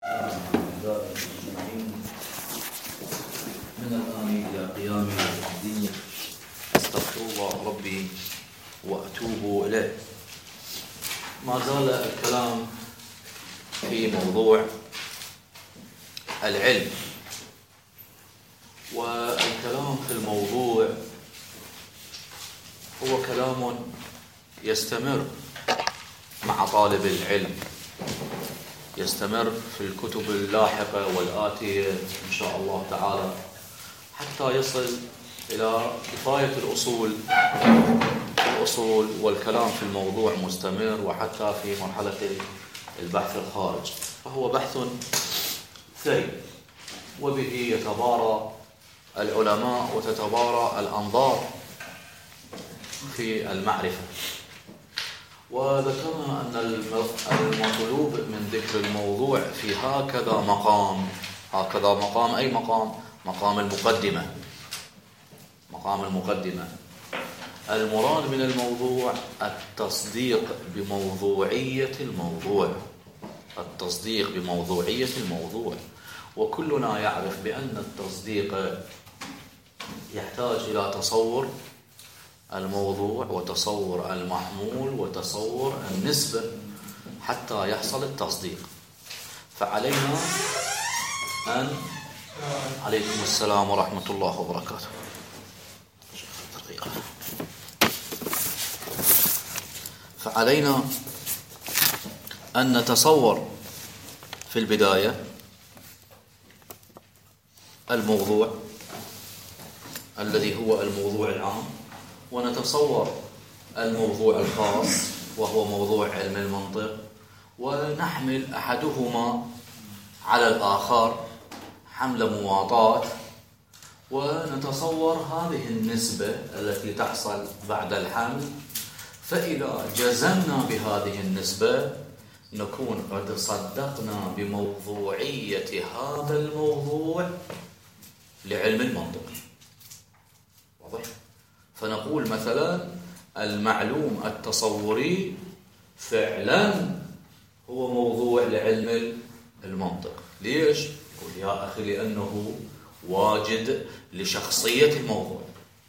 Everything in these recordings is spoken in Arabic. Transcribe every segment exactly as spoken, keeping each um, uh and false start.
من الآن إلى قيام الدين أستغفر الله ربي وأتوب إليه. ما زال الكلام في موضوع العلم، والكلام في الموضوع هو كلام يستمر مع طالب العلم، يستمر في الكتب اللاحقة والآتية إن شاء الله تعالى حتى يصل إلى كفاية الأصول الأصول والكلام في الموضوع مستمر، وحتى في مرحلة البحث الخارج، فهو بحث ثري، وبه يتبارى العلماء وتتبارى الأنظار في المعرفة. وذكرنا أن المطلوب من ذكر الموضوع في هكذا مقام هكذا مقام أي مقام؟ مقام المقدمة. مقام المقدمة المراد من الموضوع التصديق بموضوعية الموضوع التصديق بموضوعية الموضوع وكلنا يعرف بأن التصديق يحتاج إلى تصور الموضوع وتصور المحمول وتصور النسبة حتى يحصل التصديق. فعلينا أن عليكم السلام ورحمة الله وبركاته. فعلينا أن نتصور في البداية الموضوع الذي هو الموضوع العام، ونتصور الموضوع الخاص وهو موضوع علم المنطق، ونحمل أحدهما على الآخر حمل مواطاة، ونتصور هذه النسبة التي تحصل بعد الحمل. فإذا جزمنا بهذه النسبة نكون قد صدقنا بموضوعية هذا الموضوع لعلم المنطق. واضح؟ فنقول مثلا المعلوم التصوري فعلا هو موضوع لعلم المنطق. ليش؟ يقول يا أخي لأنه واجد لشخصية الموضوع.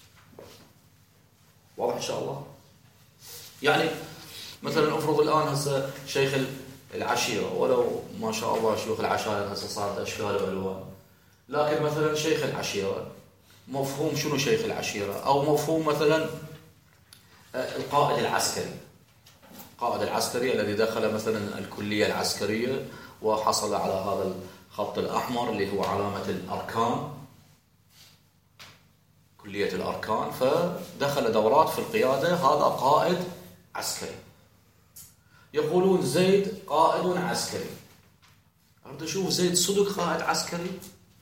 واضح إن شاء الله؟ يعني مثلا أفرض الآن هسه شيخ العشيرة، ولو ما شاء الله شيوخ العشائر هسه صارت أشكال وألوان، لكن مثلا شيخ العشيرة مفهوم شنو شيخ العشيرة؟ أو مفهوم مثلا القائد العسكري القائد العسكري الذي دخل مثلا الكلية العسكرية وحصل على هذا الخط الأحمر اللي هو علامة الأركان، كلية الأركان، فدخل دورات في القيادة، هذا قائد عسكري. يقولون زيد قائد عسكري. أريد أشوف زيد صدق قائد عسكري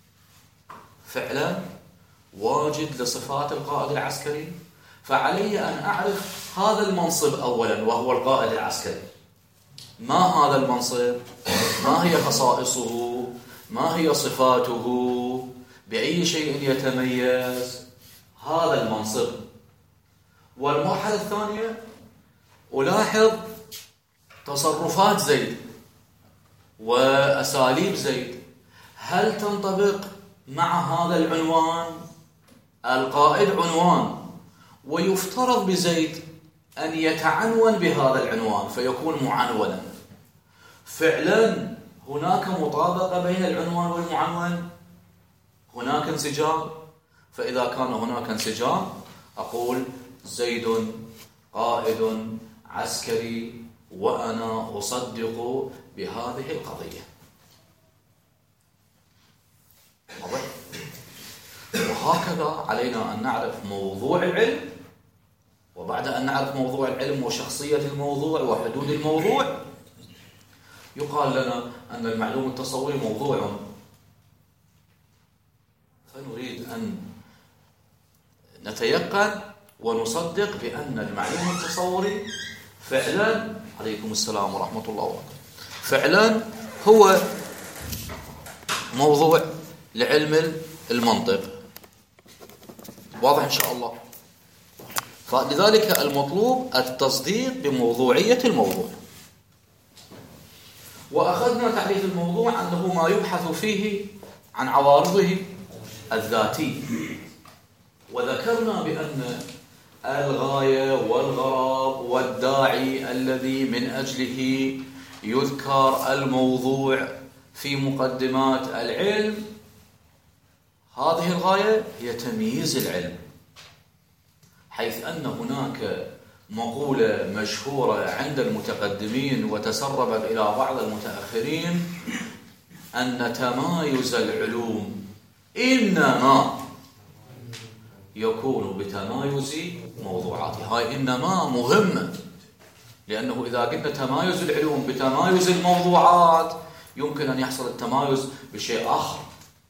فعلا واجد لصفات القائد العسكري. فعلي أن أعرف هذا المنصب أولا وهو القائد العسكري. ما هذا المنصب؟ ما هي خصائصه؟ ما هي صفاته؟ بأي شيء يتميز هذا المنصب؟ والمرحلة الثانية ألاحظ تصرفات زيد وأساليب زيد، هل تنطبق مع هذا العنوان؟ القائد عنوان، ويفترض بزيد أن يتعنون بهذا العنوان فيكون معنونا. فعلا هناك مطابقة بين العنوان والمعنون، هناك انسجام. فإذا كان هناك انسجام أقول زيد قائد عسكري وأنا أصدق بهذه القضية. واضح؟ وهكذا علينا أن نعرف موضوع العلم، وبعد أن نعرف موضوع العلم وشخصية الموضوع وحدود الموضوع يقال لنا أن المعلوم التصوري موضوع، فنريد أن نتيقن ونصدق بأن المعلوم التصوري فعلا عليكم السلام ورحمة الله وبركاته فعلا هو موضوع لعلم المنطق. واضح إن شاء الله؟ فلذلك المطلوب التصديق بموضوعية الموضوع. وأخذنا تعريف الموضوع أنه ما يبحث فيه عن عوارضه الذاتية، وذكرنا بأن الغاية والغرض والداعي الذي من أجله يذكر الموضوع في مقدمات العلم، هذه الغاية هي تمييز العلم، حيث أن هناك مقولة مشهورة عند المتقدمين وتسربت إلى بعض المتأخرين أن تمايز العلوم إنما يكون بتمايز موضوعاتها. هاي إنما مهمة، لأنه إذا قلنا تمايز العلوم بتمايز الموضوعات يمكن أن يحصل التمايز بشيء آخر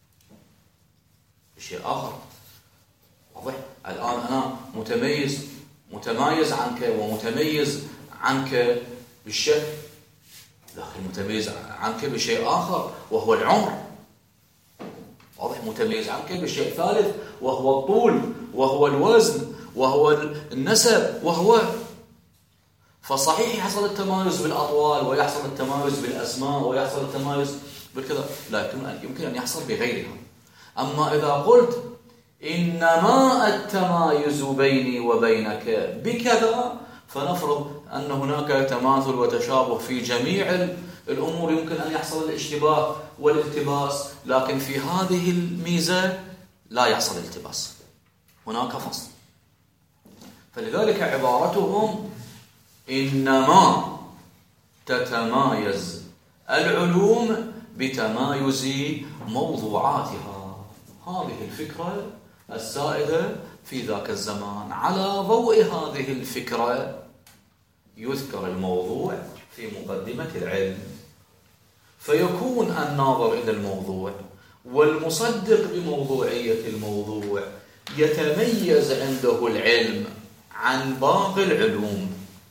بشيء آخر واضح؟ الآن أنا متميز متمايز عنك ومتميز عنك بالشكل، لكن متميز عنك بشيء آخر وهو العمر، واضح؟ متميز عنك بشيء ثالث وهو الطول وهو الوزن وهو النسب وهو، فصحيح يحصل التمايز بالأطوال ويحصل التمايز بالأسماء ويحصل التمايز بالكذا، لكن يمكن أن يحصل بغيرها. أما إذا قلت إنما التمايز بيني وبينك بكذا، فنفرض أن هناك تماثل وتشابه في جميع الأمور، يمكن أن يحصل الاشتباه والالتباس، لكن في هذه الميزة لا يحصل الالتباس، هناك فصل. فلذلك عبارتهم إنما تتمايز العلوم بتمايز موضوعاتها. هذه الفكرة السائدة في ذاك الزمان. على ضوء هذه الفكرة يذكر الموضوع في مقدمة العلم، فيكون الناظر إلى الموضوع والمصدق بموضوعية الموضوع يتميز عنده العلم عن باقي العلوم،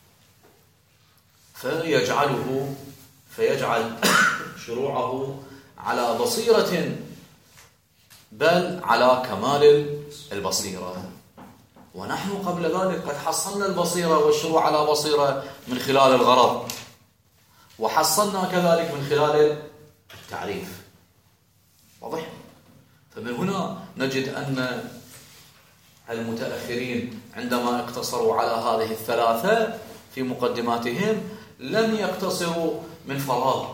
فيجعله فيجعل شروعه على بصيرة، بل على كمال البصيرة. ونحن قبل ذلك قد حصلنا البصيرة والشروع على بصيرة من خلال الغرض، وحصلنا كذلك من خلال التعريف، واضح؟ فمن هنا نجد أن المتأخرين عندما اقتصروا على هذه الثلاثة في مقدماتهم لم يقتصروا من فراغ،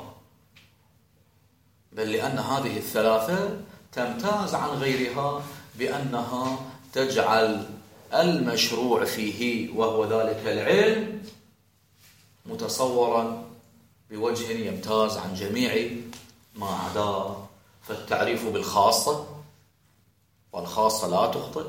بل لأن هذه الثلاثة تمتاز عن غيرها بأنها تجعل المشروع فيه وهو ذلك العلم متصورا بوجه يمتاز عن جميع ما عداه. فالتعريف بالخاصة، والخاصة لا تخطئ،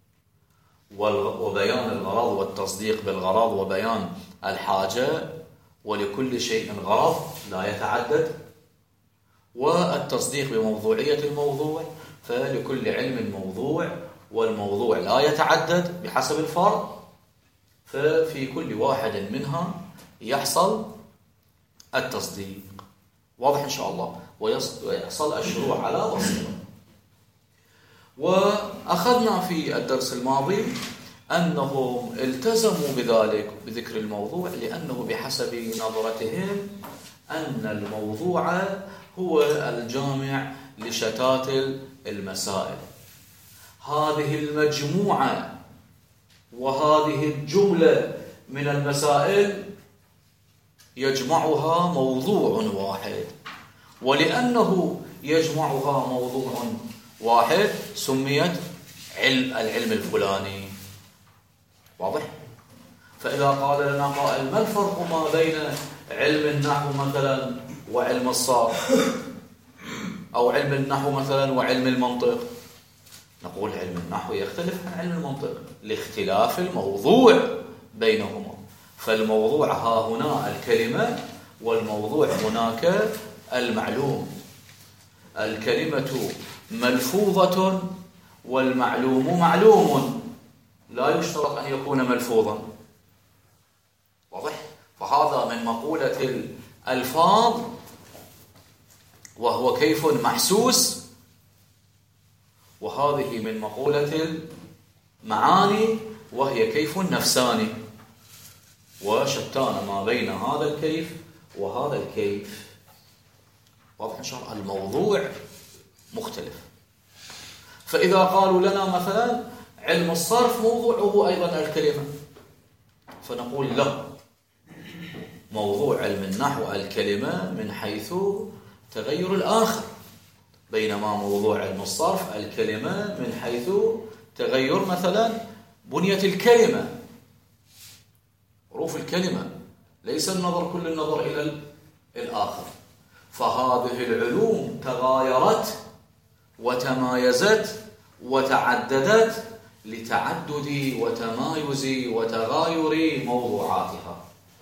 وبيان الغرض والتصديق بالغرض وبيان الحاجة، ولكل شيء غرض لا يتعدد، والتصديق بموضوعية الموضوع، فلكل علم موضوع والموضوع لا يتعدد بحسب الفرد، ففي كل واحد منها يحصل التصديق. واضح إن شاء الله؟ ويحصل الشروع على بصيرة. وأخذنا في الدرس الماضي أنهم التزموا بذلك بذكر الموضوع لأنه بحسب نظرتهم أن الموضوع هو الجامع لشتات المسائل. هذه المجموعة وهذه الجملة من المسائل يجمعها موضوع واحد، ولأنه يجمعها موضوع واحد سميت علم العلم الفلاني. واضح؟ فإذا قال لنا قائل ما الفرق ما بين علم النحو مثلا وعلم الصرف، أو علم النحو مثلا وعلم المنطق، نقول علم النحو يختلف عن علم المنطق لاختلاف الموضوع بينهما. فالموضوع ها هنا الكلمة، والموضوع هناك المعلوم. الكلمة ملفوظة والمعلوم معلوم، لا يشترط أن يكون ملفوظا. واضح؟ فهذا من مقولة الألفاظ وهو كيف محسوس، وهذه من مقولة المعاني وهي كيف نفساني، وشتان ما بين هذا الكيف وهذا الكيف. واضح إن شاء الله؟ الموضوع مختلف. فإذا قالوا لنا مثلا علم الصرف موضوعه أيضا الكلمة، فنقول لا، موضوع علم النحو الكلمة من حيث تغير الآخر، بينما موضوع علم الصرف الكلمة من حيث تغير مثلا بنية الكلمة، حروف الكلمة، ليس النظر كل النظر إلى الآخر. فهذه العلوم تغايرت وتمايزت وتعددت لتعدد وتمايز وتغاير موضوعاتها.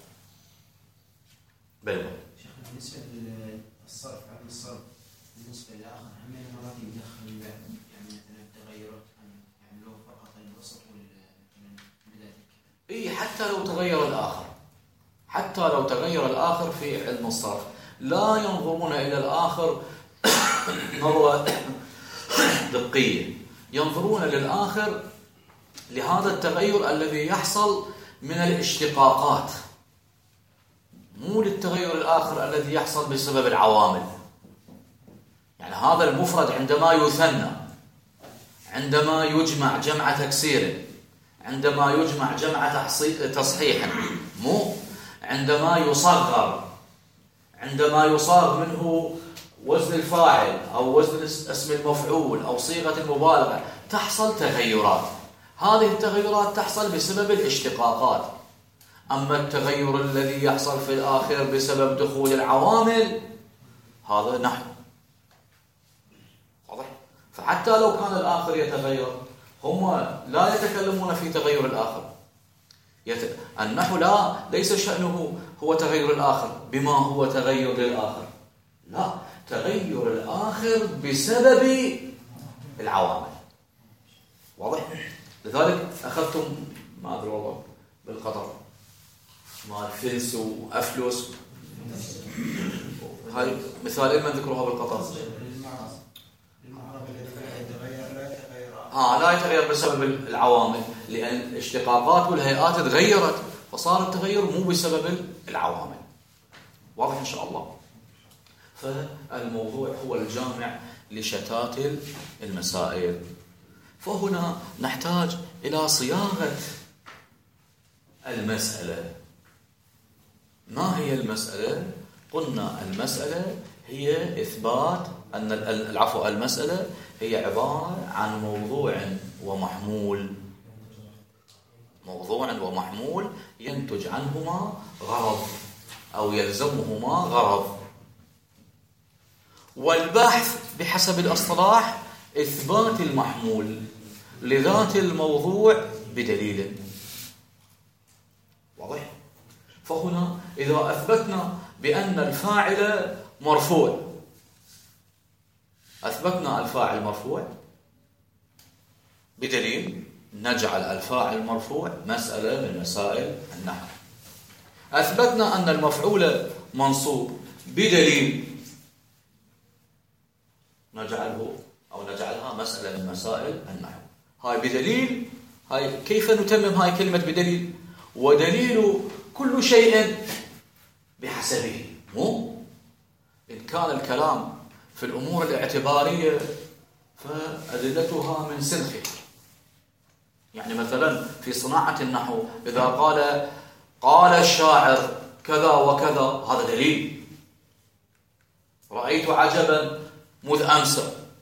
بل شيخ بالنسبة للصرف، علم الصرف بالنسبة للآخر هم مرات يدخل يعني مثلا التغيرات، يعني لو فقط الوسط والبداية. إيه، حتى لو تغير الآخر، حتى لو تغير الآخر في علم الصرف لا ينظرون إلى الآخر نظرة دقية، ينظرون للآخر لهذا التغير الذي يحصل من الاشتقاقات، مو للتغير الآخر الذي يحصل بسبب العوامل. يعني هذا المفرد عندما يثنى، عندما يجمع جمع تكسير، عندما يجمع جمع تصحيح، مو عندما يصغر، عندما يصاغ منه وزن الفاعل أو وزن اسم المفعول أو صيغة المبالغة، تحصل تغيرات. هذه التغيرات تحصل بسبب الاشتقاقات. أما التغير الذي يحصل في الآخر بسبب دخول العوامل هذا نحو، واضح؟ فحتى لو كان الآخر يتغير هم لا يتكلمون في تغير الآخر. يت... النحو لا ليس شأنه هو تغير الآخر بما هو تغير للآخر، لا، تغير الآخر بسبب العوامل، واضح؟ لذلك أخذتم ما أدري والله بالقطر مال فلس وأفلس، هاي مثالين من ذكروها بالقطر. آه لا يتغير بسبب العوامل، لأن الاشتقاقات والهيئات تغيرت، فصار التغير مو بسبب العوامل، واضح إن شاء الله؟ فالموضوع هو الجامع لشتات المسائل. فهنا نحتاج إلى صياغة المسألة. ما هي المسألة؟ قلنا المسألة هي إثبات أن العفو المسألة هي عبارة عن موضوع ومحمول، موضوع ومحمول ينتج عنهما غرض أو يلزمهما غرض. والبحث بحسب الاصطلاح إثبات المحمول لذات الموضوع بدليل، واضح؟ فهنا إذا أثبتنا بأن الفاعل مرفوع، أثبتنا الفاعل مرفوع بدليل، نجعل الفاعل مرفوع مسألة من مسائل النحو. أثبتنا أن المفعول منصوب بدليل، نجعله أو نجعلها مسألة من مسائل النحو. هاي بدليل، هاي كيف نتمم هاي كلمة بدليل؟ ودليل كل شيء بحسبه، مو إن كان الكلام في الأمور الاعتبارية فأدلتها من سنخه. يعني مثلا في صناعة النحو إذا قال قال الشاعر كذا وكذا، هذا دليل. رأيت عجبا مذ أمس،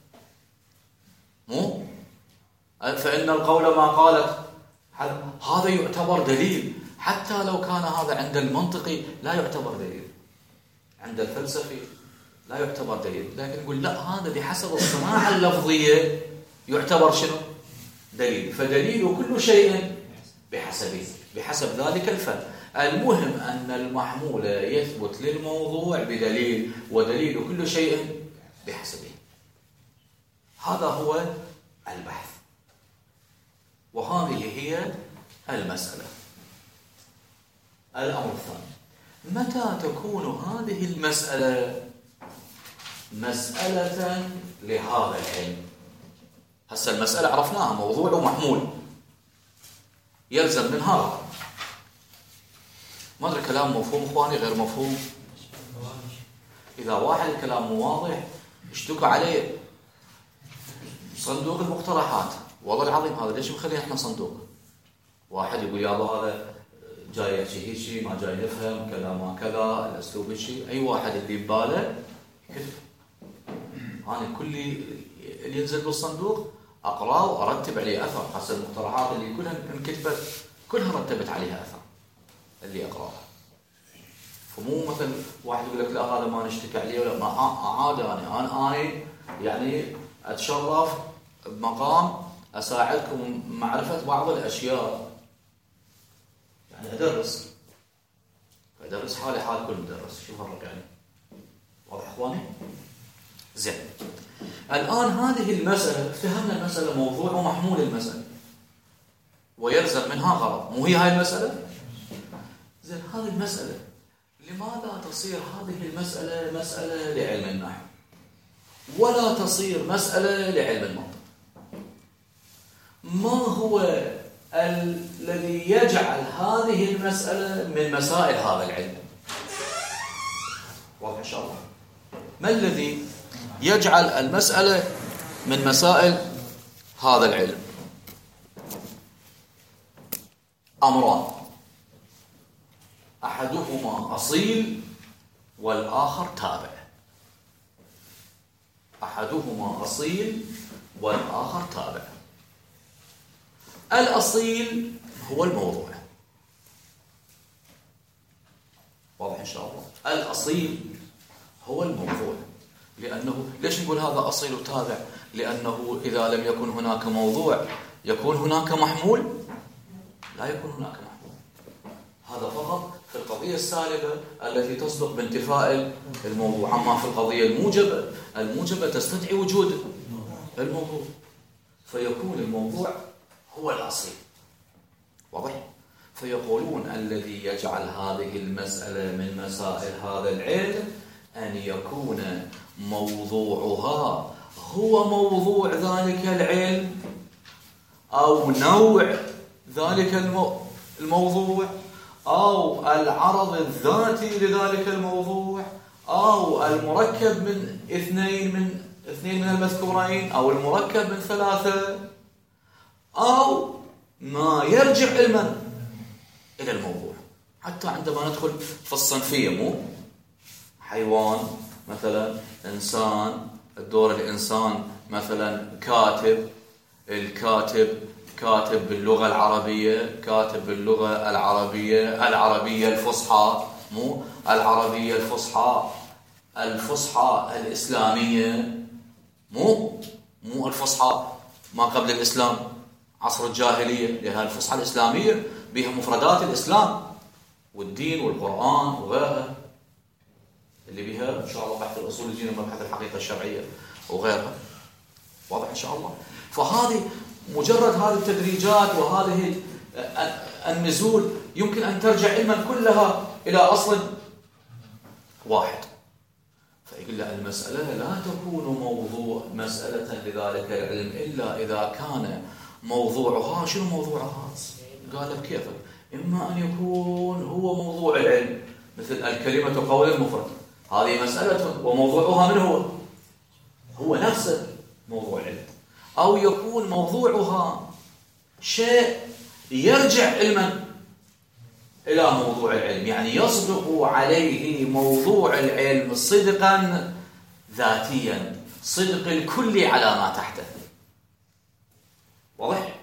مو فإن القول ما قالت، هذا يعتبر دليل، حتى لو كان هذا عند المنطقي لا يعتبر دليل، عند الفلسفي لا يعتبر دليل، لكن نقول لا، هذا بحسب الصناعة اللفظية يعتبر شنو؟ دليل. فدليل كل شيء بحسبه، بحسب ذلك الفن. المهم أن المحمول يثبت للموضوع بدليل، ودليل كل شيء بحسبه. هذا هو البحث، وهذه هي المسألة. الأمر الثاني، متى تكون هذه المسألة مسألة لهذا العلم؟ هسه المسألة عرفناها موضوع ومحمول، يلزم من هذا. ما أدري كلام مفهوم إخواني غير مفهوم؟ إذا واحد الكلام مو واضح اشتكوا عليه صندوق المقترحات، والله العظيم هذا ليش مخلينا احنا صندوق؟ واحد يقول يابا هذا جاي يحكي هيك ما جاي نفهم كلامه كذا الاسلوب هيك، اي واحد اللي بباله كتب. انا كل اللي ينزل بالصندوق اقراه وارتب عليه اثر حسب المقترحات اللي كلها انكتبت كلها رتبت عليها اثر اللي اقراها. فمو مثلا واحد يقول لك لا هذا ما نشتكي عليه ولا ما عادي. انا انا انا يعني اتشرف بمقام اساعدكم معرفه بعض الاشياء، يعني ادرس ادرس حالي حال كل مدرس. شو فرق يعني؟ واضح اخواني؟ زين. الان هذه المساله فهمنا المساله موضوع ومحمول المساله ويلزم منها غرض، مو هي هاي المساله؟ زين هذه المساله لماذا تصير هذه المساله مساله لعلم النحو ولا تصير مساله لعلم المنطق؟ ما هو الذي يجعل هذه المسألة من مسائل هذا العلم؟ واضح إن شاء الله. ما الذي يجعل المسألة من مسائل هذا العلم؟ أمران، أحدهما أصيل والآخر تابع. أحدهما أصيل والآخر تابع. الأصيل هو الموضوع. واضح إن شاء الله. الأصيل هو الموضوع، لأنه ليش نقول هذا أصيل وتابع؟ لأنه إذا لم يكن هناك موضوع يكون هناك محمول؟ لا يكون هناك محمول. هذا فقط في القضية السالبة التي تصدق بانتفاء الموضوع. أما في القضية الموجبة، الموجبة تستدعي وجود الموضوع، فيكون الموضوع هو الأصيل. واضح؟ فيقولون الذي يجعل هذه المسألة من مسائل هذا العلم أن يكون موضوعها هو موضوع ذلك العلم أو نوع ذلك الموضوع أو العرض الذاتي لذلك الموضوع أو المركب من اثنين من اثنين من المذكورين أو المركب من ثلاثة أو ما يرجع علما إلى الموضوع. حتى عندما ندخل في الصنفية، مو حيوان مثلا، إنسان، الدور الإنسان مثلا، كاتب، الكاتب كاتب باللغة العربية، كاتب باللغة العربية العربية الفصحى، مو العربية الفصحى الفصحى الإسلامية، مو مو الفصحى ما قبل الإسلام عصر الجاهلية، لأنها الفصحى الإسلامية بها مفردات الإسلام والدين والقرآن وغيرها اللي بها إن شاء الله بحث الأصول الدين ومبحث الحقيقة الشرعية وغيرها. واضح إن شاء الله. فهذه مجرد هذه التدريجات وهذه النزول يمكن أن ترجع علما كلها إلى أصل واحد. فيقول له المسألة لا تكون موضوع مسألة لذلك العلم إلا إذا كان موضوعها. شنو موضوعها؟ قال له كيف؟ إما أن يكون هو موضوع العلم مثل الكلمة قول المفرد، هذه مسألة وموضوعها من هو؟ هو نفسه موضوع العلم. أو يكون موضوعها شيء يرجع علما إلى موضوع العلم، يعني يصدق عليه موضوع العلم صدقا ذاتيا، صدق الكل على ما تحته. واضح؟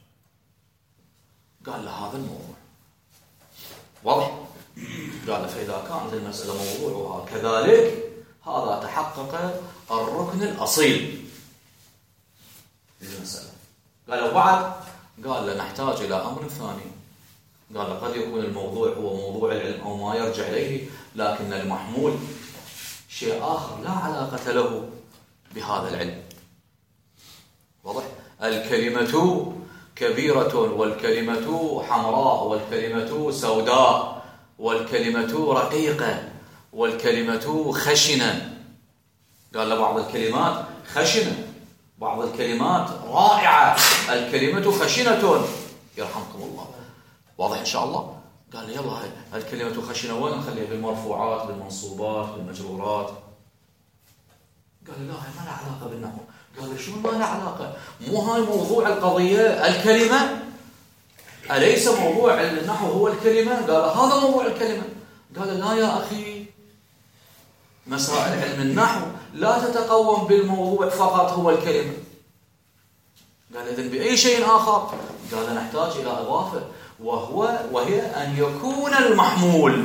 قال له هذا الموضوع. واضح؟ قال له فإذا كانت المسألة موضوعها كذلك هذا تحقق الركن الأصيل للمسألة. قال له بعد، قال له نحتاج إلى أمر ثاني. قال له قد يكون الموضوع هو موضوع العلم أو ما يرجع إليه، لكن المحمول شيء آخر لا علاقة له بهذا العلم. واضح؟ الكلمة كبيرة والكلمة حمراء والكلمة سوداء والكلمة رقيقة والكلمة خشنة. قال له بعض الكلمات خشنة، بعض الكلمات رائعة، الكلمة خشنة، يرحمكم الله. واضح إن شاء الله؟ قال لي يلا هاي الكلمة خشنة وين نخليها؟ بالمرفوعات بالمنصوبات بالمجرورات. قال لي لا هاي ما لها علاقة بالنحو. قال لي شو ما لها علاقة؟ مو هاي موضوع القضية الكلمة؟ أليس موضوع النحو هو الكلمة؟ قال هذا موضوع الكلمة. قال لا يا أخي، مسائل علم النحو لا تتقوم بالموضوع فقط هو الكلمة. قال إذن بأي شيء آخر؟ قال نحتاج إلى إضافة، وهو وهي أن يكون المحمول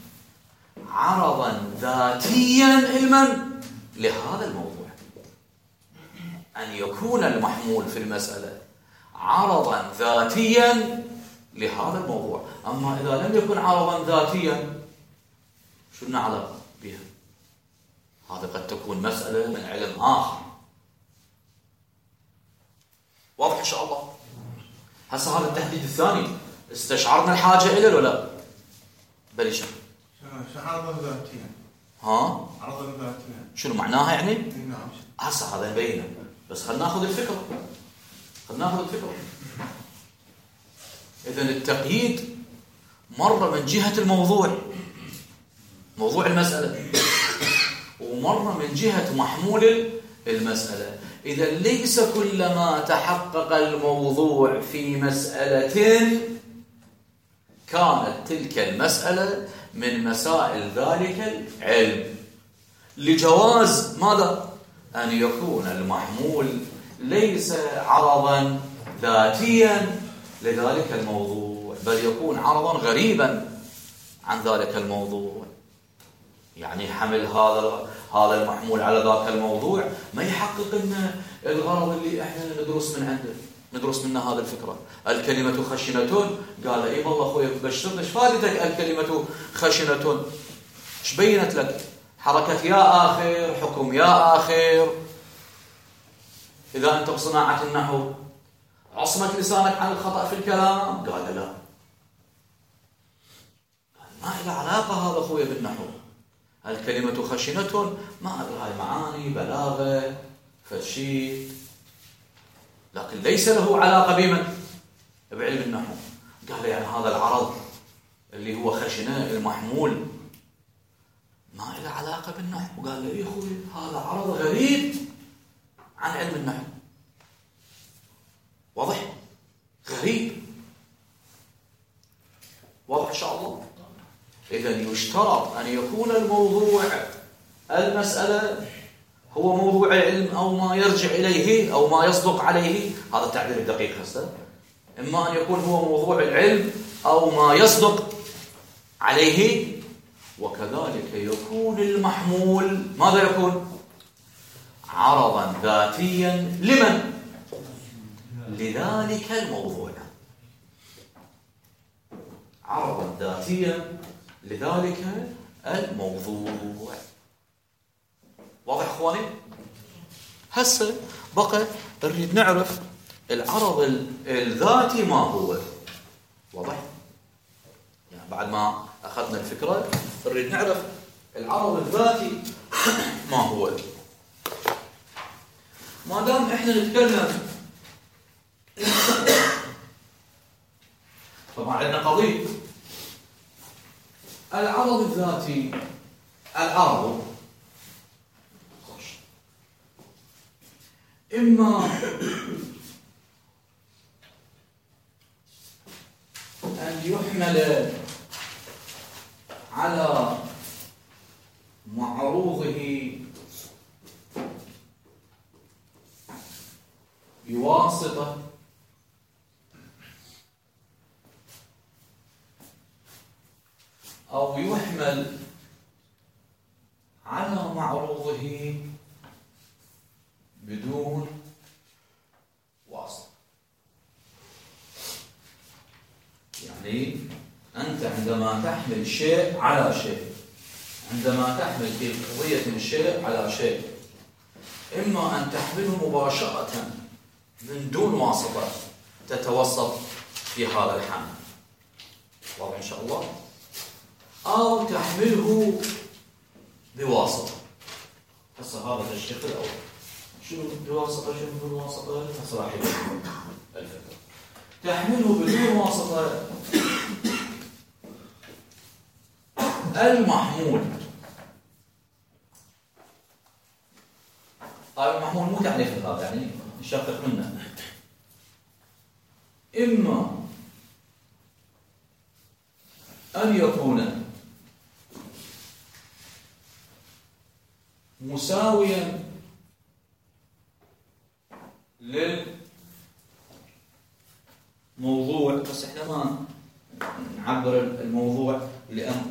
عرضا ذاتيا علما لهذا الموضوع. أن يكون المحمول في المسألة عرضا ذاتيا لهذا الموضوع. أما إذا لم يكن عرضا ذاتيا شو لنا علاقة بها؟ هذا قد تكون مسألة من علم آخر. واضح إن شاء الله؟ هسه هذا التحديد الثاني استشعرنا الحاجة إليه ولا لا؟ بلي شو؟ عرضا ذاتيا. ها؟ عرضا ذاتيا. شنو معناها يعني؟ نعم. هسه هذا نبينه، بس خلينا ناخذ الفكرة. خلينا ناخذ الفكرة. إذن التقييد مرة من جهة الموضوع، موضوع المسألة، ومرة من جهة محمول المسألة. إذا ليس كلما تحقق الموضوع في مسألة كانت تلك المسألة من مسائل ذلك العلم، لجواز ماذا؟ أن يكون المحمول ليس عرضا ذاتيا لذلك الموضوع، بل يكون عرضا غريبا عن ذلك الموضوع. يعني حمل هذا هذا المحمول على ذاك الموضوع ما يحقق لنا الغرض اللي احنا ندرس من عنده، ندرس منه هذا الفكرة. الكلمة خشنة، قال اي والله اخوي بشرت، ايش فائدتك الكلمة خشنة؟ ايش بينت لك؟ حركة يا آخر، حكم يا آخر. إذا أنت بصناعة النحو عصمت لسانك عن الخطأ في الكلام؟ قال لا، ما إلى علاقة هذا أخوي بالنحو. الكلمة خشنة ما أدري هاي معاني بلاغة فشيء، لكن ليس له علاقة بمن؟ بعلم النحو. قال يعني هذا العرض اللي هو خشنة المحمول ما له علاقة بالنحو. قال لي أخوي هذا عرض غريب عن علم النحو. واضح؟ غريب. واضح إن شاء الله؟ إذن يشترط أن يكون الموضوع المسألة هو موضوع العلم أو ما يرجع إليه أو ما يصدق عليه. هذا التعبير الدقيق هسه. إما أن يكون هو موضوع العلم أو ما يصدق عليه، وكذلك يكون المحمول ماذا يكون؟ عرضا ذاتيا لمن؟ لذلك الموضوع. عرضا ذاتيا لذلك الموضوع. واضح اخواني؟ هسه بقى نريد نعرف العرض الذاتي ما هو. واضح؟ يعني بعد ما اخذنا الفكره نريد نعرف العرض الذاتي ما هو. ما دام احنا نتكلم طبعا عندنا قضيه العرض الذاتي. العرض إما أن يحمل على معروضه بواسطة أو يحمل على معروضه بدون واسطة. يعني أنت عندما تحمل شيء على شيء، عندما تحمل في قضية الشيء على شيء، إما أن تحمله مباشرة من دون واسطة تتوسط في هذا الحمل، واضح إن شاء الله، أو تحمله بواسطة. هسه هذا الشق الأول. شنو بواسطة شنو بدون واسطة؟ هسه راح يبين الفكرة. تحمله بدون واسطة المحمول. هذا المحمول مو تعريف هذا، يعني نشقق منه. إما أن يكون مساويا للموضوع، بس احنا ما نعبر الموضوع لأن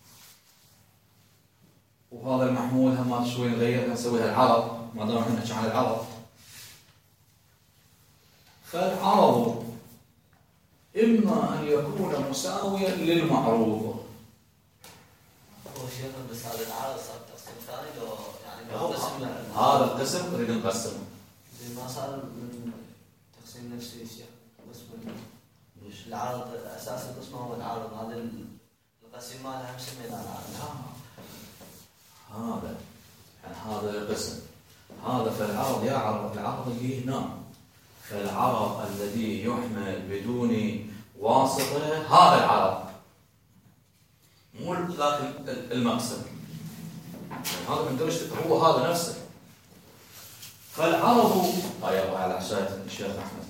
وهذا المحمول هم شوي نغير نسويها العرض ما دام احنا نحكي عن العرض. فالعرض إما أن يكون مساويا للمعروض. هو شيخ بس هذا العرض صار تقسيم ثاني لو يعني قسم هذا القسم نريد نقسمه. زي ما صار من تقسيم نفسي شيخ، بس من العرض أساس القسم هو العرض، هذا القسم مالها مسمينا العرض. هذا يعني هذا القسم هذا فالعرض يعرض العرض اللي هنا، فالعرض الذي يحمل بدون واسطة هذا العرض مو ذاك المقسم، هذا من درجة هو هذا نفسه. فالعرض أيوة على عشاء الشيخ أحمد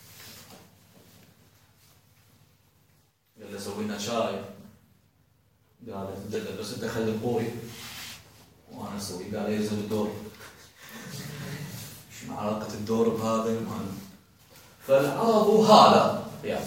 قال له سوي لنا شاي، قال له بس انت خلي القوري وانا اسوي، قال يلزم الدور. شو علاقة الدور بهذا؟ فالعرض هذا يعني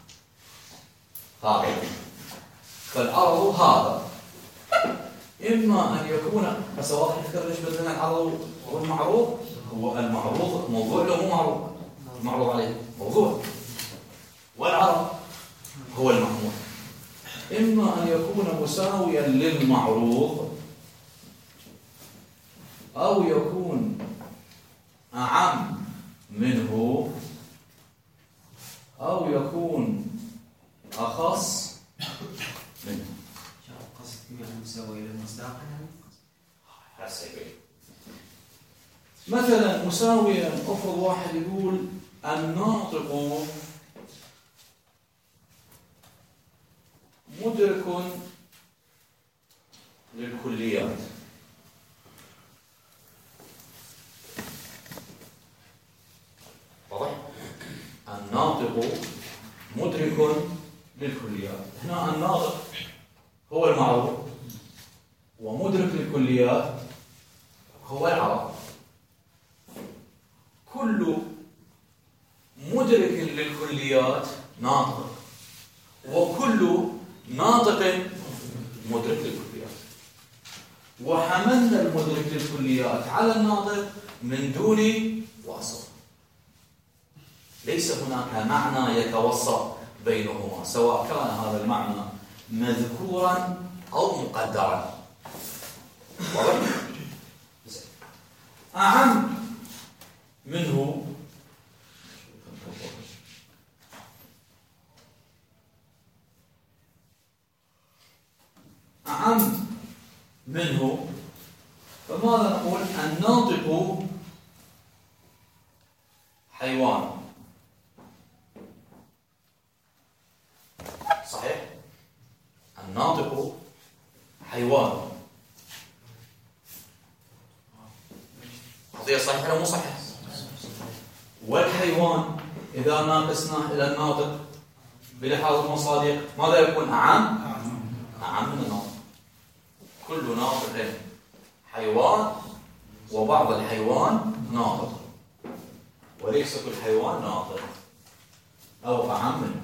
هذا فالعرض هذا إما أن يكون هسه واضح الفكرة ليش بدلنا العرض والمعروض؟ هو المعروض موضوع له مو معروض، المعروض عليه موضوع، والعرض هو المحمول. إما أن يكون مساويا للمعروض أو يكون أعم منه أو يكون أخص منه. قصدك يعني مساوي للمصداق يعني؟ مثلا مساويا، افرض واحد يقول الناطق مدرك للكليات. واضح؟ الناطق مدرك للكليات. هنا الناطق هو المعروف ومدرك للكليات هو العرض. كل مدرك للكليات ناطق، وكل ناطق مدرك للكليات. وحملنا المدرك للكليات على الناطق من دون واسطة. ليس هناك معنى يتوسط بينهما، سواء كان هذا المعنى مذكورا أو مقدرا. واضح؟ أعم منه أعم منه فماذا نقول؟ الناطق حيوان. صحيح؟ الناطق حيوان. قضية صحيحة ولا مو صحيحة؟ والحيوان إذا ناقصناه إلى الناطق بلحاظ المصادق ماذا يكون؟ أعم؟ أعم من الناطق. كل ناطق حيوان، وبعض الحيوان ناطق، وليس كل حيوان ناطق أو أعم منه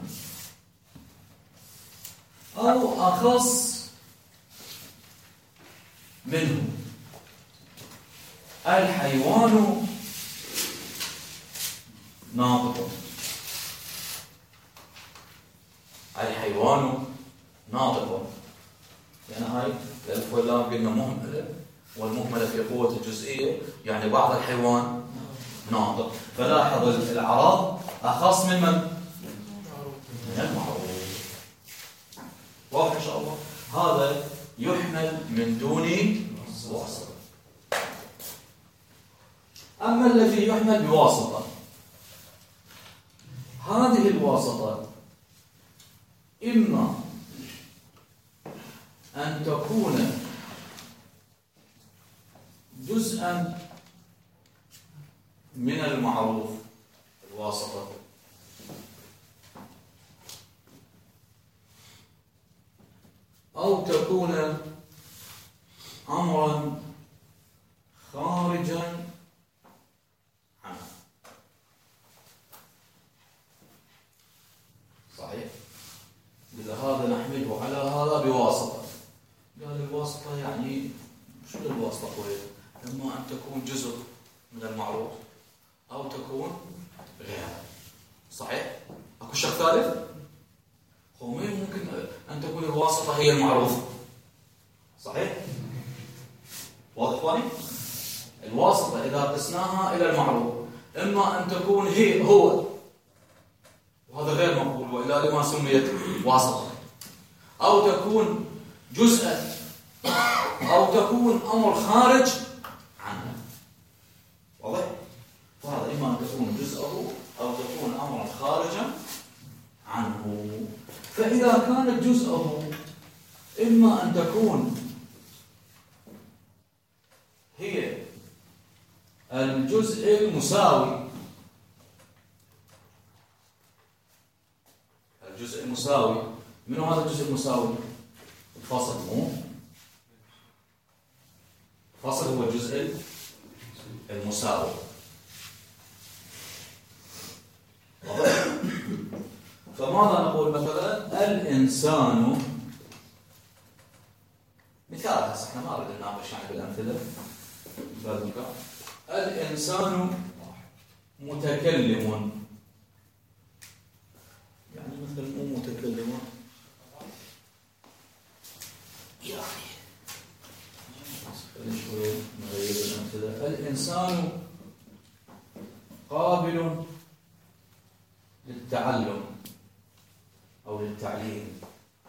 أو أخص منه. الحيوان ناطق. الحيوان ناطق يعني هاي الألف واللام قلنا مهملة، والمهملة في قوة الجزئية، يعني بعض الحيوان ناطق. فلاحظ العرض أخص من من؟ من المعروض. واضح إن شاء الله؟ هذا يحمل من دون واسطة. أما الذي يحمل بواسطة، هذه الواسطة إما أن أن تكون جزءا من المعروف الواسطة، أو تكون أمرا خارجا عنه. صحيح؟ إذا هذا نحمله على هذا بواسطة. قال الواسطة يعني شو الواسطة قوية؟ إما أن تكون جزء من المعروف أو تكون غيره. صحيح؟ أكو شيء ثالث؟ هو ممكن أن تكون الواسطة هي المعروف. صحيح؟ واضح ثاني؟ الواسطة إذا قسناها إلى المعروف إما أن تكون هي هو، وهذا غير مقبول وإلا لما سميت واسطة، أو تكون جزءا، أو تكون أمر خارج عنه. واضح؟ فهذا إما أن تكون جزءه أو تكون أمرا خارجا عنه. فإذا كانت جزءه إما أن تكون هي الجزء المساوي، الجزء المساوي من هذا الجزء المساوي؟ الفصل. مو الفصل هو الجزء المساوي. فماذا نقول مثلا؟ الإنسان، مثال هسه احنا ما بدنا نناقش يعني بالأمثلة، الإنسان متكلم، يعني مثلا مو متكلم يعني شوي نغير الأمثلة. الإنسان قابل للتعلم أو للتعليم.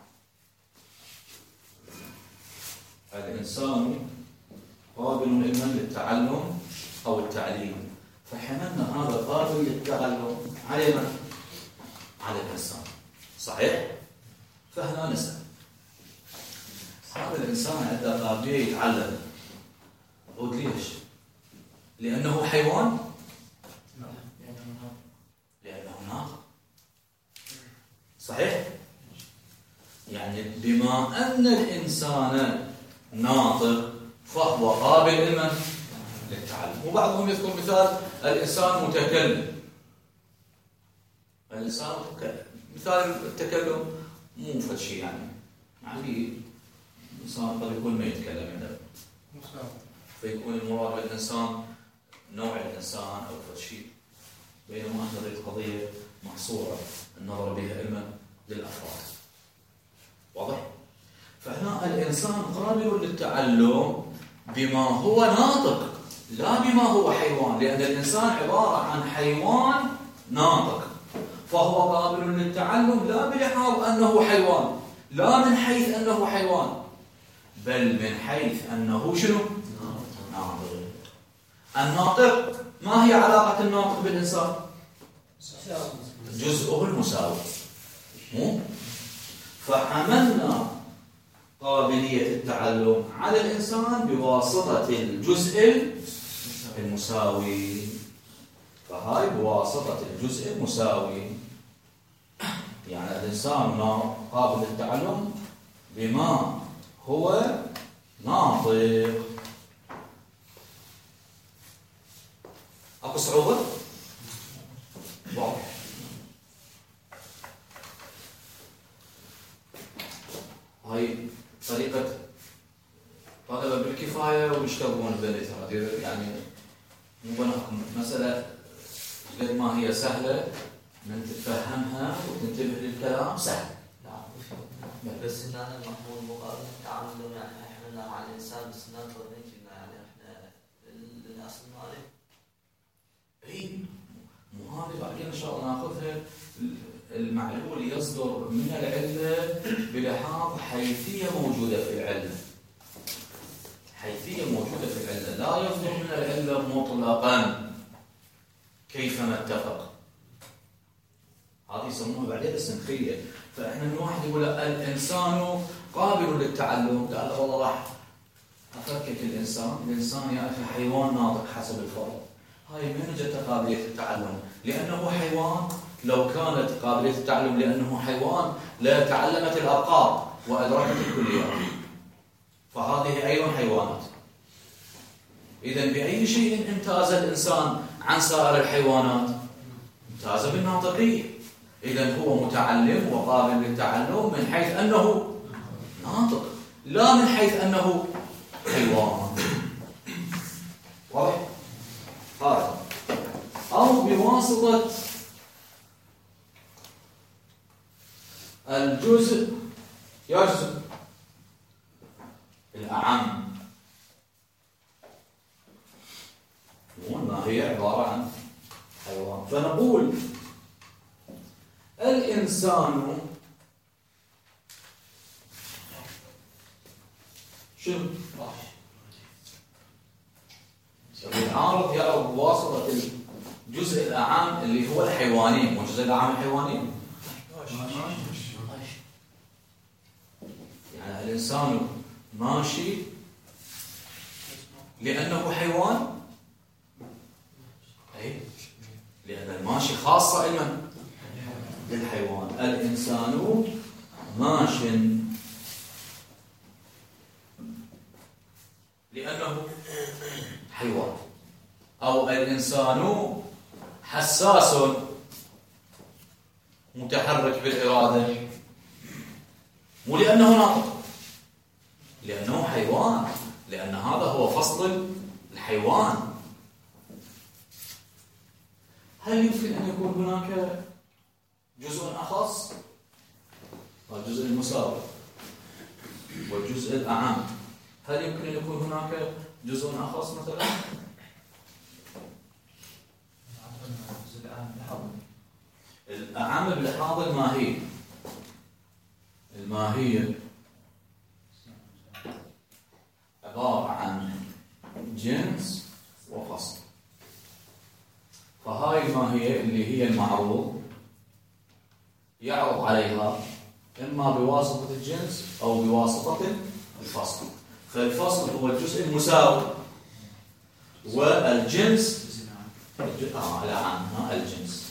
الإنسان قابل إما للتعلم أو التعليم، فحملنا هذا قابل للتعلم على من؟ على الإنسان. صحيح؟ فهنا نسأل، هذا الإنسان عنده قابلية يتعلم، قلت ليش؟ لأنه حيوان؟ لأنه ناطق. صحيح؟ يعني بما أن الإنسان ناطق فهو قابل لمن؟ للتعلم. وبعضهم يذكر مثال الإنسان متكلم. الإنسان متكلم، مثال التكلم مو فد شيء يعني، يعني الإنسان قد يكون ما يتكلم عنده، فيكون المراد بالإنسان نوع الإنسان أو فد شيء، بينما هذه القضية محصورة النظر بها علما للأفراد. واضح؟ فهنا الإنسان قابل للتعلم بما هو ناطق لا بما هو حيوان، لأن الإنسان عبارة عن حيوان ناطق، فهو قابل للتعلم لا بلحاظ أنه حيوان، لا من حيث أنه حيوان، بل من حيث أنه شنو؟ ناطق. الناطق ما هي علاقة الناطق بالإنسان؟ جزءه المساوي. مو؟ فحملنا قابلية التعلم على الإنسان بواسطة الجزء المساوي، فهاي بواسطة الجزء المساوي، يعني الإنسان قابل للتعلم بما هو ناطق. أكو صعوبة؟ واضح. هاي طريقة طلبة بالكفاية ويشتغلون بالبيت، هذه يعني مو بناكم مسألة قد ما هي سهلة من تتفهمها وتنتبه للكلام سهل. نعم. بس إن أنا محمود مقابل التعامل يعني إحنا مع الإنسان بس ننطر نجينا يعني إحنا الأصل مالي. إيه مو هذه بعدين إن شاء الله نأخذها. المعلول يصدر من العلة بلحاظ حيثية موجودة في العلة، حيثية موجودة في العلة، لا يصدر من العلة مطلقا كيفما اتفق. هذه يسموها بعدين السنخية. فإحنا من واحد يقول الإنسان قابل للتعلم، قال والله راح أفكك الإنسان، الإنسان يا أخي حيوان ناطق حسب الفرض. هاي من جت قابلية التعلم؟ لأنه حيوان. لو كانت قابلية التعلم لأنه حيوان لا تعلمت الأبقار وأدركت الكليات، فهذه أيضا حيوانات. إذن بأي شيء امتاز الإنسان عن سائر الحيوانات؟ امتاز بالناطقية. إذن هو متعلم وقابل للتعلم من حيث أنه ناطق، لا من حيث أنه حيوان. واضح؟ هذا أو بواسطة الجزء يجزء الأعم. ما هي عبارة عن حيوان. فنقول الإنسان شنو؟ العارض يعرض بواسطة الجزء الأعم اللي هو الحيواني. والجزء الأعم الحيواني يعني الإنسان ماشي لأنه حيوان، أي لأن الماشي خاصة لمن؟ للحيوان. الإنسان ماش لأنه حيوان. أو الإنسان حساس متحرك بالإرادة، مو لأنه ناطق، لأنه حيوان، لأن هذا هو فصل الحيوان. هل يمكن أن يكون هناك جزء أخص؟ الجزء المساوي والجزء الأعم، هل يمكن أن يكون هناك جزء أخص مثلا؟ الأعم بالحاضر ماهية. الماهية عبارة عن جنس وفصل. فهاي الماهية اللي هي المعروض يعرض عليها إما بواسطة الجنس أو بواسطة الفصل. فالفصل هو الجزء المساوي، والجنس آه لا عنها الجنس.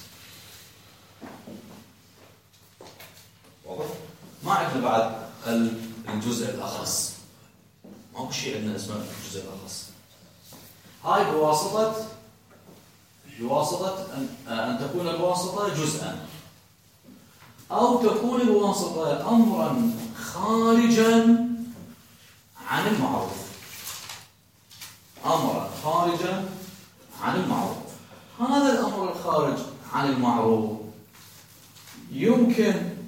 واضح؟ ما عندنا بعد الجزء الأخص، ما هو شيء عندنا اسمه الجزء الأخص. هاي بواسطة بواسطة أن, أن تكون الواسطة جزءا، أو تكون الواسطة أمرا خارجا عن المعروف. أمرا خارجا عن المعروف. هذا الأمر الخارج عن المعروف يمكن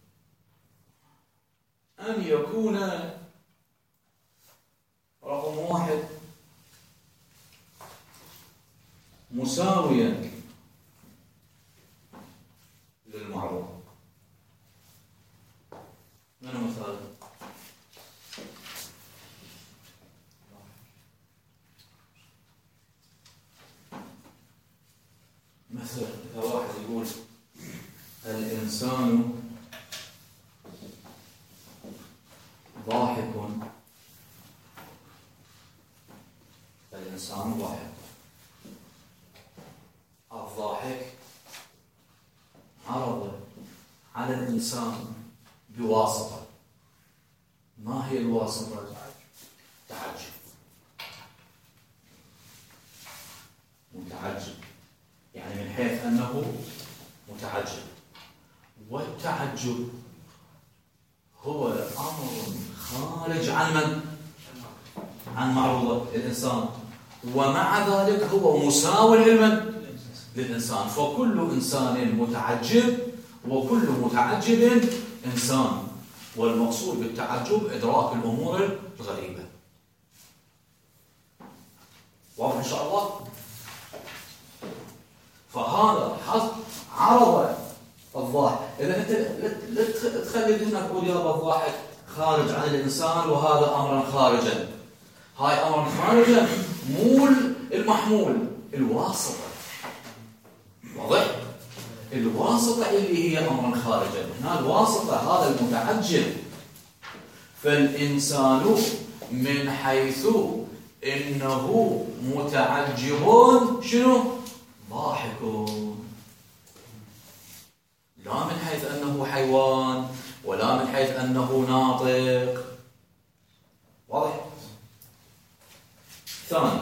أن يكون رقم واحد مساويا للمعروف. من مثال؟ مثلا إذا واحد يقول الإنسان ضاحك، الإنسان ضاحك. الضاحك عرض على الإنسان بواسطة. ما هي الواسطة؟ تعجب. متعجب يعني من حيث أنه متعجب. والتعجب هو أمر خارج عن من؟ عن معروضة الإنسان، ومع ذلك هو مساو لمن؟ للإنسان. فكل إنسان متعجب وكل متعجب إنسان. والمقصود بالتعجب إدراك الأمور الغريبة. واضح إن شاء الله؟ فهذا عرض الضاحك. إذا أنت لا تخلي ذهنك تقول يا الضاحك خارج عن الإنسان وهذا أمرا خارجا. هاي أمرا خارجا مو المحمول، الواسطة. واضح؟ الواسطة اللي هي أمر خارجا. هنا الواسطة هذا المتعجل. فالإنسان من حيث إنه متعجب شنو؟ ضاحك. لا من حيث أنه حيوان ولا من حيث أنه ناطق. واضح؟ ثاني،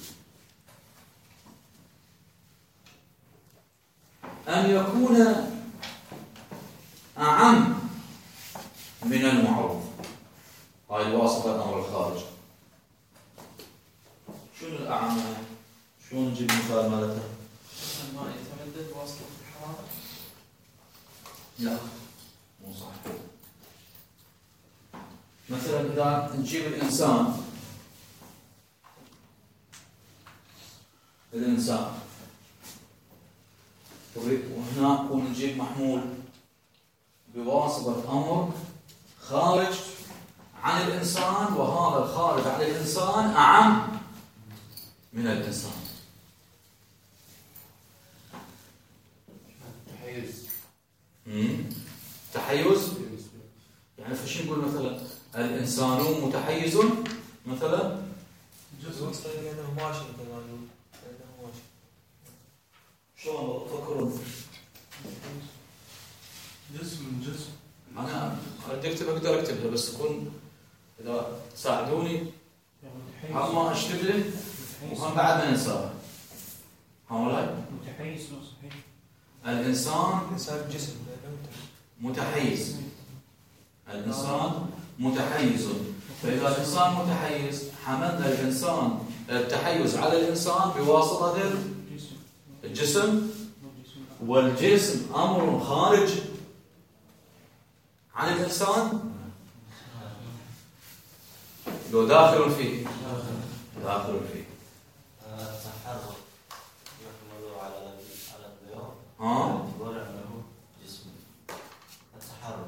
أن يكون أعم من المعروف. هاي الواسطة الأمر الخارج. شنو الأعم؟ شلون نجيب مثال مالته؟ ما يتمدد واسطة الحرارة؟ لا مو صح. مثلا إذا نجيب الإنسان الإنسان وهنا نكون نجيب محمول بواسطة أمر خارج عن الإنسان، وهذا الخارج عن الإنسان أعم من الإنسان. تحيز. تحيز يعني فش نقول مثلا الإنسان متحيز مثلا جزء لأنه ماشي مثل ما نقول لأنه ماشي. شلون تفكرون؟ جسم جسم أنا أردي أكتب أقدر أكتبها بس أكون إذا تساعدوني هم ما أشتب لي وهم بعد ما ننساها. هؤلاء متحيز صحيح. الإنسان الإنسان جسم متحيز. الإنسان متحيز. فإذا الإنسان متحيز حملنا الإنسان التحيز على الإنسان بواسطة الجسم، والجسم أمر خارج عن الإنسان لو داخل فيه داخل فيه. التحرك يحمل على على البياض. ها؟ يقول أنه جسم. التحرك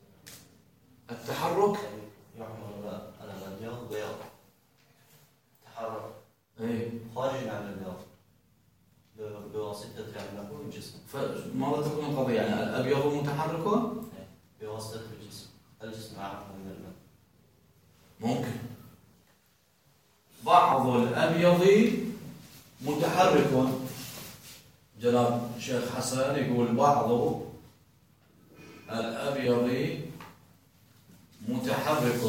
التحرك يحمل على البياض بياض. تحرك اي خارج عن البياض بواسطة أنه الجسم. فماذا تكون القضية؟ يعني الأبيض متحرك بواسطة الجسم. الجسم أعرف من الماء. ممكن بعض الأبيض متحرك. جناب شيخ حسن يقول بعض الأبيض متحرك.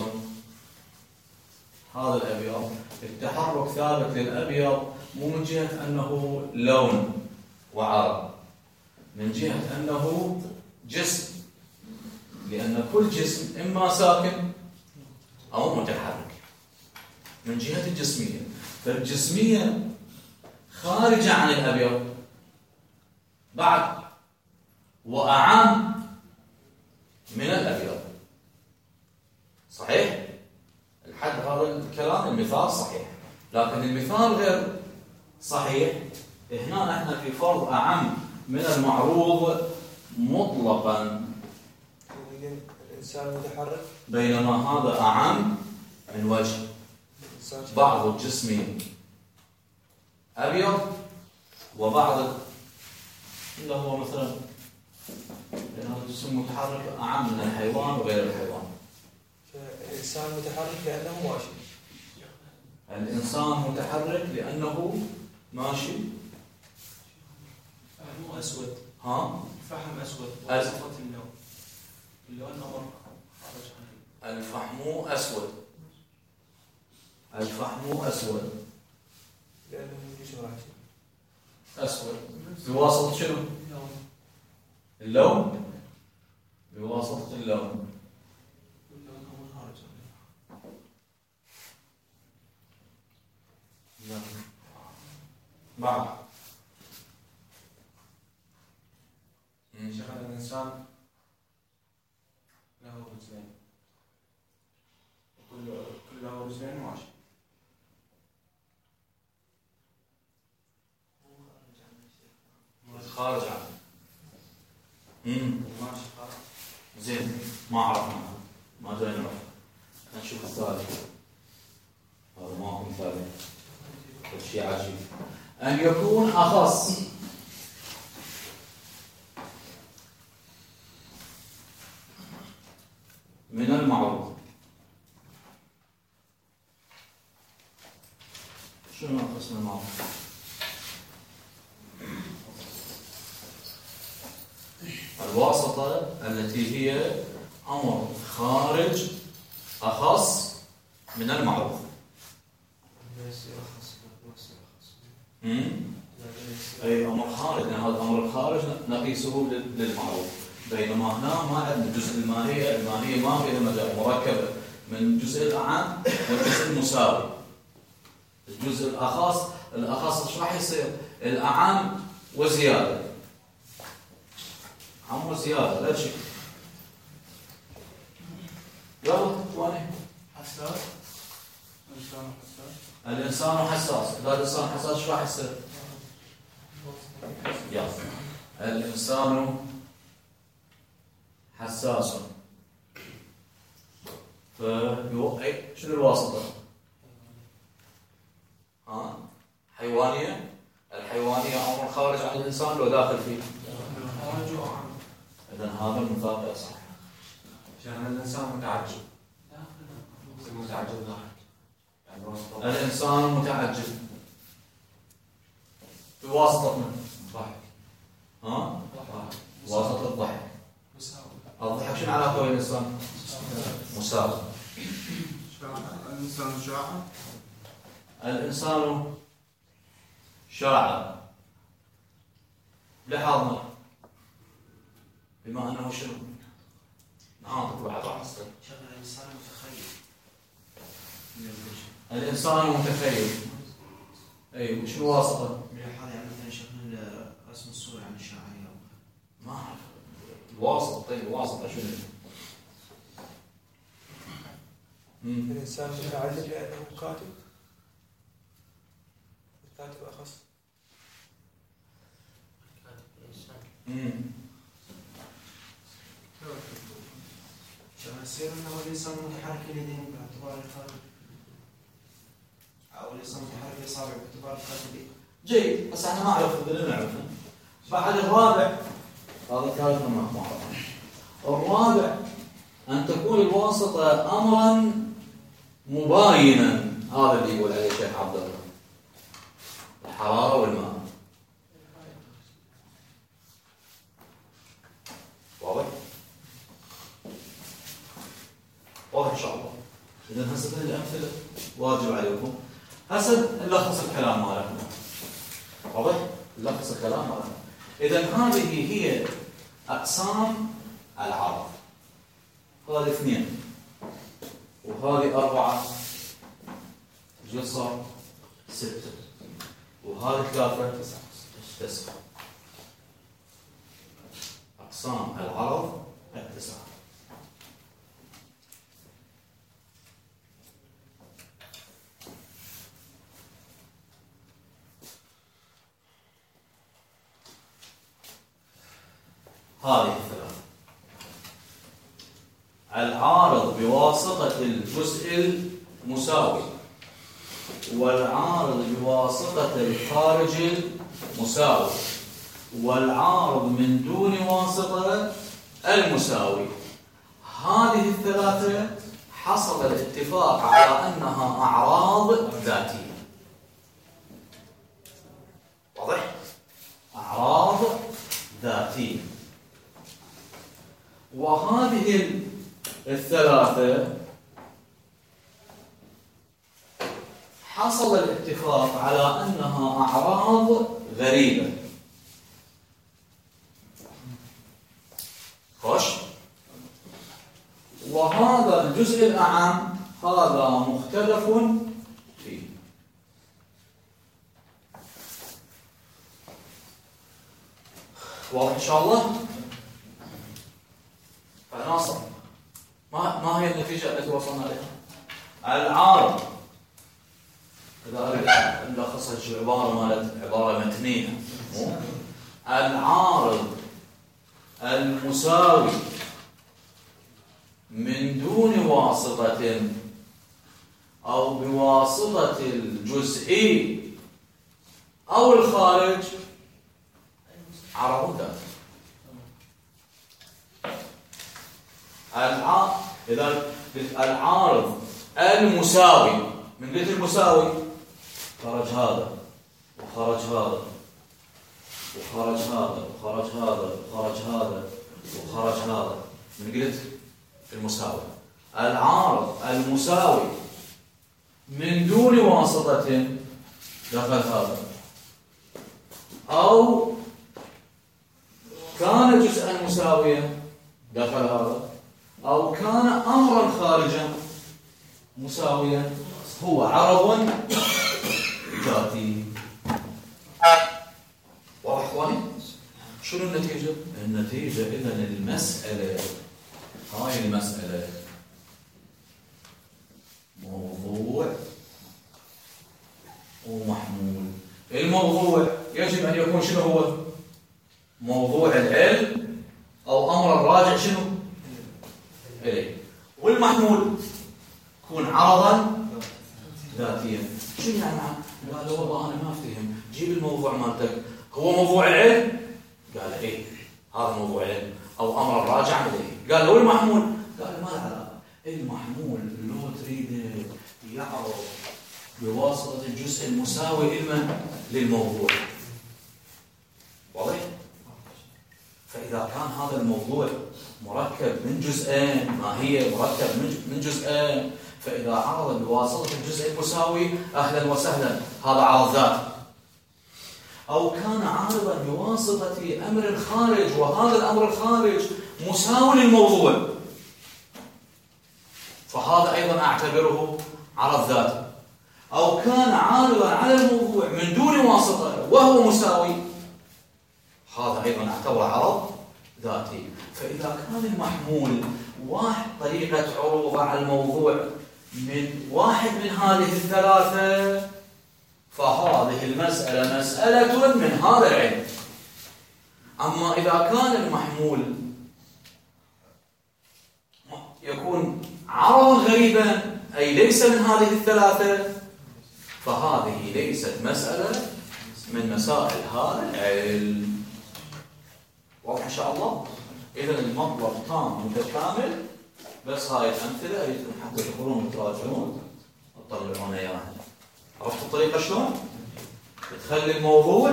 هذا الأبيض التحرك ثابت للأبيض مو من جهة أنه لون وعرض، من جهة أنه جسم، لأن كل جسم إما ساكن أو متحرك من جهة الجسمية. فالجسمية خارجة عن الأبيض بعد وأعم من الأبيض. صحيح؟ الحد هذا الكلام المثال صحيح، لكن المثال غير صحيح. هنا احنا في فرض أعم من المعروض مطلقا، الإنسان متحرك بينما هذا أعم من وجه. بعض الجسم أبيض وبعض اللي هو مثلا هذا الجسم متحرك أعم من الحيوان وغير الحيوان. الإنسان متحرك لأنه ماشي. الإنسان متحرك لأنه ماشي. مو أسود. ها؟ الفحم أسود. أس- وصفة اللون. اللون أمر خارج عنه. الفحم أسود. الفحم أسود. لأنه جسم راسي. أسود بواسطة شنو؟ اللون. بواسطة اللون. اللون أمر خارج عنه. بعد شغل الإنسان له رجلين. كل كل له رجلين ماشي. خارج عنه. امم ماشي خارج. زين ما عرفنا، ما جاي نعرف. نشوف الثالث. هذا ما هو مثالي. شيء عجيب. أن يكون أخص الواسطة التي هي أمر خارج أخص من المعروف. أي أمر خارج، لأن هذا الأمر الخارج نقيسه للمعروف، بينما هنا ما عندنا جزء الماهية. الماهية ما هي المجال مركبة من الجزء الأعم والجزء المساوي. الجزء الأخص الأخص ايش راح يصير؟ الأعم وزيادة، عم وزيادة لا شيء. يلا واني حساس. الإنسان حساس. الإنسان حساس. إذا الإنسان حساس ايش راح يصير؟ يلا الإنسان حساس. فيو أي شنو الواسطة؟ ها حيوانية. الحيوانية أمر خارج عن الإنسان لو داخل فيه. إذا هذا المثال صح. عشان الإنسان متعجب. متعجب ضحك. الإنسان متعجب بواسطة من؟ ضحك. ها؟ واسطة الضحك. الضحك شنو علاقة بين الإنسان؟ مساوي. الإنسان شاعر. الإنسان شاعر. لاحظنا بما أنه شنو؟ نعاطف بعض العصر. شغل الإنسان متخيل. الإنسان متخيل. أي شنو واسطة؟ هذا يعني مثلا شغل رسم الصورة عن الشاعر. ما أعرف الواسطة. طيب الواسطة شنو؟ الإنسان متعجب لأنه كاتب. الكاتب أخص. امم شغل يصير انه الانسان متحرك اليدين باعتبار الخارج، او الانسان متحرك الاصابع باعتبار الكاتبين. جيد. بس احنا ما نعرف بدنا نعرفه. بعد الرابع هذا الثالث ما نعرفه. الرابع أن تكون الواسطة أمرا مباينا. هذا اللي يقول عليه الشيخ عبد الله. الحرارة والماء. واضح؟ واضح إن شاء الله. إذا هسه الأمثلة واجب عليكم. هسه نلخص الكلام مالكم. واضح؟ نلخص الكلام مالكم. إذا هذه هي أقسام العرض. هذه اثنين وهذه أربعة جلسة ستة وهذه ثلاثة تسعة. أقسام العرض التسعة. هذه الثلاثة. العارض بواسطة الجزء المساوي، والعارض بواسطة الخارج المساوي، والعارض من دون واسطة المساوي. هذه الثلاثة حصل الاتفاق على أنها أعراض ذاتية. واضح؟ أعراض ذاتية. وهذه الثلاثة حصل الاتفاق على أنها أعراض غريبة. خوش. وهذا الجزء الأعم هذا مختلف فيه. واضح إن شاء الله؟ فناصر ما ما هي النتيجة التي وصلنا إليها؟ العارض إذا أريد نلخصها شو عبارة مالت عبارة متنية. العارض المساوي من دون واسطة أو بواسطة الجزئي أو الخارج عرض ذاتي. الع... إذا العارض المساوي من قلت المساوي خرج هذا وخرج هذا وخرج هذا وخرج هذا وخرج هذا وخرج هذا من قلت المساوي. العارض المساوي من دون واسطة دخل هذا، أو كان جزءا مساويا دخل هذا، أو كان أمرا خارجا مساويا، هو عرض ذاتي. واضح اخواني؟ شنو النتيجة؟ النتيجة إذن المسألة، هاي المسألة موضوع ومحمول. الموضوع يجب أن يكون شنو هو؟ موضوع العلم أو أمر الراجع شنو؟ إليه. والمحمول يكون عرضا ذاتيا. شنو يعني؟ قال والله أنا ما أفتهم، جيب الموضوع مالتك. هو موضوع العلم؟ قال إيه هذا موضوع العلم أو أمر الراجع إليه. قال له المحمول؟ قال ما له علاقة. المحمول لو تريد يعرض بواسطة الجزء المساوي إلما للموضوع. واضح؟ فإذا كان هذا الموضوع مركب من جزئين، ما هي مركب من جزئين، فإذا عرض بواسطة الجزء المساوي أهلا وسهلا، هذا عرض ذات. أو كان عارضا بواسطة أمر خارج، وهذا الأمر الخارج مساوي للموضوع، فهذا أيضا أعتبره عرض ذاتي. أو كان عارضا على الموضوع من دون واسطة وهو مساوي، هذا أيضا أعتبره عرض ذاتي. فإذا كان المحمول واحد طريقة عروضه على الموضوع من واحد من هذه الثلاثة، فهذه المسألة مسألة من هذا العلم. أما إذا كان المحمول يكون عرضا غريبا أي ليس من هذه الثلاثة، فهذه ليست مسألة من مسائل هذا العلم. واضح إن شاء الله؟ إذا المطلب تام متكامل، بس هاي الأمثلة أريدكم حتى تدخلون وتراجعون وتطلعون إياها. عرفت الطريقة شلون؟ تخلي الموضوع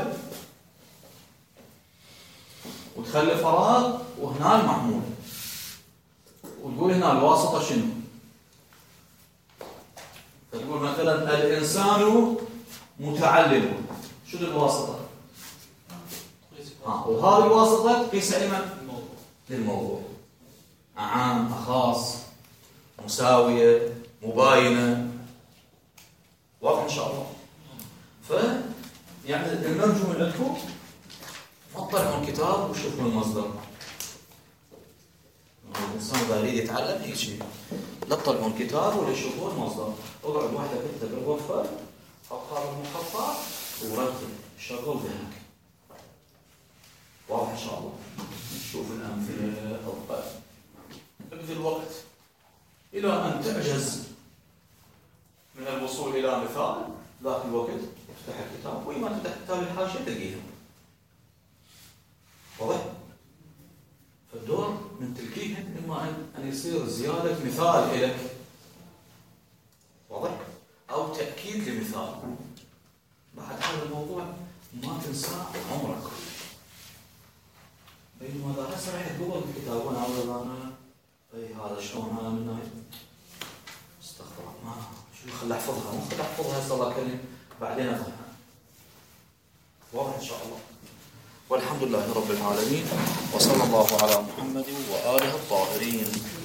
وتخلي فراغ وهنا المحمول، وتقول هنا الواسطة شنو؟ فتقول مثلا الإنسان متعلم، شنو الواسطة؟ ها، وهذه الواسطة قيس لمن؟ للموضوع. عام، خاص، مساوية، مباينة. واضح إن شاء الله؟ ف يعني المرجو من لكم اطلعوا الكتاب وشوفوا المصدر. الإنسان إذا يريد يتعلم هيك شيء، لا تطلعون الكتاب ولا تشوفون المصدر. اقعد وحدك أنت بالغرفة أو خارج المخطط ورتب شغل ذهنك. واضح إن شاء الله؟ نشوف الأمثلة أفضل. ابذل وقت إلى أن تعجز من الوصول إلى مثال، ذاك الوقت افتح الكتاب، وإما تفتح كتاب الحاشية تلقيها. واضح؟ فالدور من تلقيهم إما أن يصير زيادة مثال لك، واضح؟ أو تأكيد لمثال. بعد هذا الموضوع ما تنساه عمرك. بينما إذا هسه رحت جوجل الكتاب وأنا أقول أنا أي هذا شلون أنا من هاي استغفر ما شو خلي أحفظها، مو خلي أحفظها هسه الله كريم بعدين أفهمها. واضح إن شاء الله. والحمد لله رب العالمين، وصلى الله على محمد وآله الطاهرين.